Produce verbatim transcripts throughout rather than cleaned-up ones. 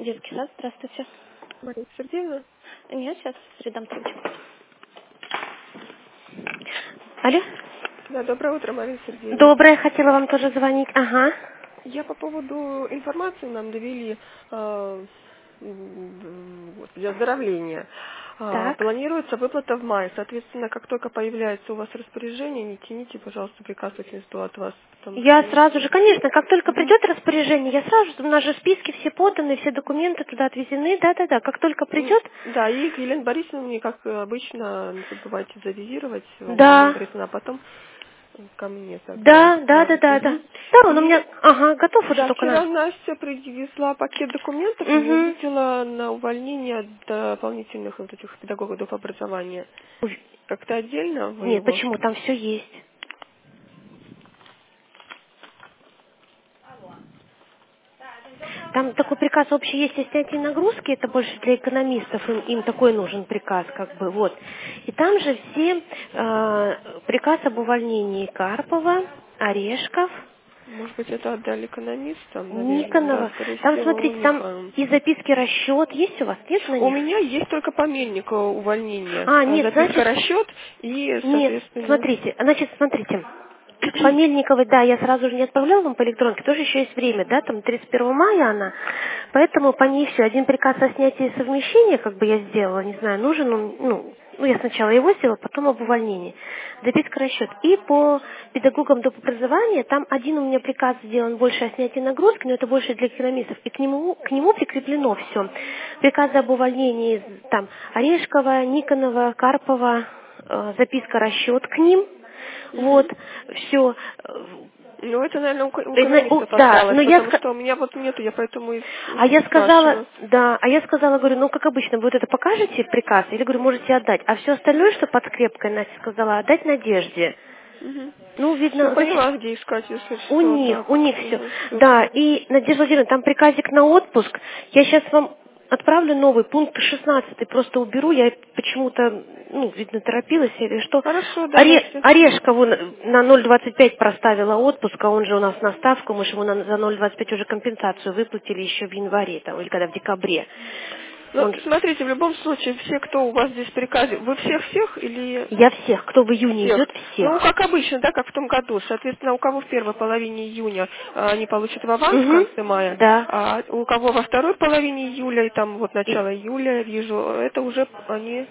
детский сад, здравствуйте. Мария Сергеевна? Нет, сейчас редамтручу. Алло? Да, доброе утро, Мария Сергеевна. Доброе, хотела вам тоже звонить. Ага. Я по поводу информации нам довели э, м, вот, для оздоровления. А, Так. планируется выплата в мае. Соответственно, как только появляется у вас распоряжение, не тяните, пожалуйста, приказ жду от вас. Потому Я что... сразу же, конечно, как только Мгм. придет распоряжение, я сразу же, у нас же списки все поданы, все документы туда отвезены, да-да-да, как только М, придет, Да, и Елена Борисовна мне, как обычно, не забывайте завизировать, Елена да, Борисовна, а потом ко мне тогда. да, да, Да. да, да, да. Мгм. Да, он у И меня, ага, готов уже Да, только вчера на. Настя привезла пакет документов и не Угу. увидела на увольнение дополнительных вот этих педагогов образования. Как-то отдельно вы Нет, его? почему, там все есть. Там такой приказ общий есть о снятии нагрузки, это больше для экономистов, им, им такой нужен приказ, как бы, вот. И там же все э, приказ об увольнении Карпова, Орешков, Может быть, это отдали экономистам, наверное, да, Никонова. скорее Там, всего, у смотрите, них. там а. и записки расчет, есть у вас, нет на У них? меня есть только по мельнику увольнение. А, А, нет, Записка значит, расчет и, нет, соответственно. смотрите, значит, смотрите. По Мельниковой, да, я сразу же не отправляла вам по электронке, тоже еще есть время, да, там тридцать первого мая она, поэтому по ней все, один приказ о снятии совмещения, как бы я сделала, не знаю, нужен он, ну, ну, я сначала его сделала, потом об увольнении, записка расчет. И по педагогам доп. Образования, там один у меня приказ сделан больше о снятии нагрузки, но это больше для экономистов, и к нему, к нему прикреплено все. Приказы об увольнении, там, Орешкова, Никонова, Карпова, э, записка расчет к ним. Мгм. Вот, все. Ну, это, наверное, у ко- у экономистов Да, осталось, но я потому ска- что у меня вот нету, я поэтому и а я с- сказала, спрашиваю. да, а я сказала, говорю, ну как обычно, вы вот это покажете приказ, или говорю, можете отдать, а все остальное, что под скрепкой, Настя сказала, отдать Надежде. Ну, Все видно, значит, поняла, где искать, если у что, них, так. у них все. Мгм, Да, супер. и, Надежда Владимировна, там приказик на отпуск. Я сейчас вам отправлю новый, пункт шестнадцатый, просто уберу. Я почему-то, ну, видно, торопилась или что. Хорошо, Оре- давайте. Орешкову на на ноль двадцать пять проставила отпуск, а он же у нас на ставку, мы же ему на- за ноль двадцать пять уже компенсацию выплатили еще в январе, там, или когда в декабре. Ну, Он же- смотрите, в любом случае, все, кто у вас здесь в приказе, вы всех-всех или Я всех, кто в июне всех? идет, Ну, всех. как обычно, да, как в том году. Соответственно, у кого в первой половине июня а, они получат в аванс в Угу, конце мая, да. а у кого во второй половине июля и там вот И- начало июля, я вижу, это уже они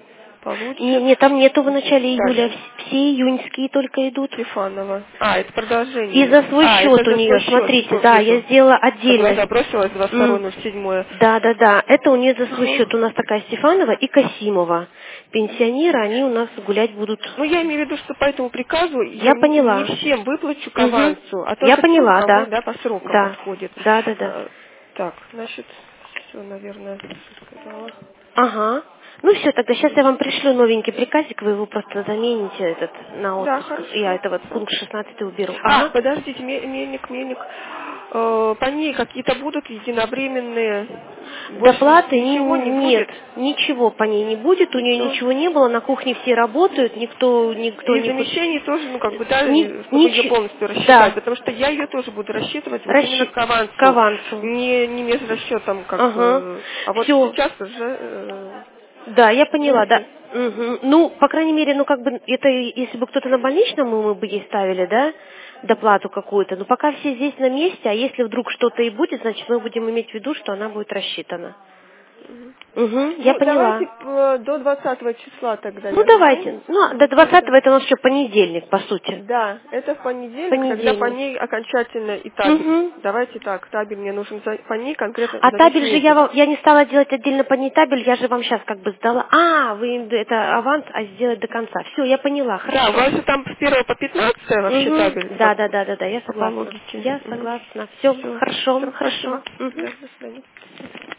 Не, получат не, там нету в начале июля, дальше. вс- все июньские только идут. Стефанова. А, это И продолжение. за свой А, это счет у за свой нее, счет, смотрите, все, да, я вижу. сделала На отдельно. глаза бросилась двадцать второе М, ноль седьмое. Да, да, да, это у нее за свой Ага. счет. У нас такая Стефанова и Касимова. Пенсионеры, они у нас гулять будут. Ну, я имею в виду, что по этому приказу я Я не, не поняла. всем выплачу к Угу. авансу, а Я только тем, у поняла, кого, да. да, по срокам Да, подходит. да, да, да. Э, Так, значит, все, наверное, сказала. Ага. Ну все, тогда сейчас я вам пришлю новенький приказик, вы его просто замените этот на Да, отпуск. Я хорошо. это вот пункт шестнадцатый уберу. А, Ага. подождите, ме- мельник, мельник. Э, По ней какие-то будут единовременные? Больше ни- Доплаты ничего не ни- нет, будет? ничего по ней не будет, у нее Ничего. ничего не было, на кухне все работают, никто, никто И не хочет. замещений тоже, ну, как бы, да, Ни, и чтобы ее ничего, полностью рассчитать, да, потому что я ее тоже буду рассчитывать вот именно расщи- к к авансу, авансу. не, не межрасчетом, как, Ага, э, а вот все, сейчас уже, э, да, я поняла, да. знаете, Мгм. Ну, по крайней мере, ну как бы это, если бы кто-то на больничном, мы бы ей ставили, да, доплату какую-то. Но пока все здесь на месте, а если вдруг что-то и будет, значит мы будем иметь в виду, что она будет рассчитана. Угу, я ну, давайте поняла. э, до двадцатого числа тогда Ну я жду, давайте. Ну, до вот тогда. двадцатого это у нас еще понедельник, по сути. Да, это в понедельник, тогда по Понедельник. ней окончательно и табель. Угу. Давайте так, табель мне нужен за- по ней конкретно А за весь табель же я месяц. вам, я не стала делать отдельно по ней табель, я же вам сейчас как бы сдала. А, вы им это аванс, а сделать до конца. Все, я поняла, Да, у хорошо. вас же там с первого по пятнадцатое вообще Угу. табель, Да, как да, да, да, да, я по согласна. логике. Я согласна. Все, Все, хорошо, все, хорошо. спасибо. Мгм. Да, до свидания.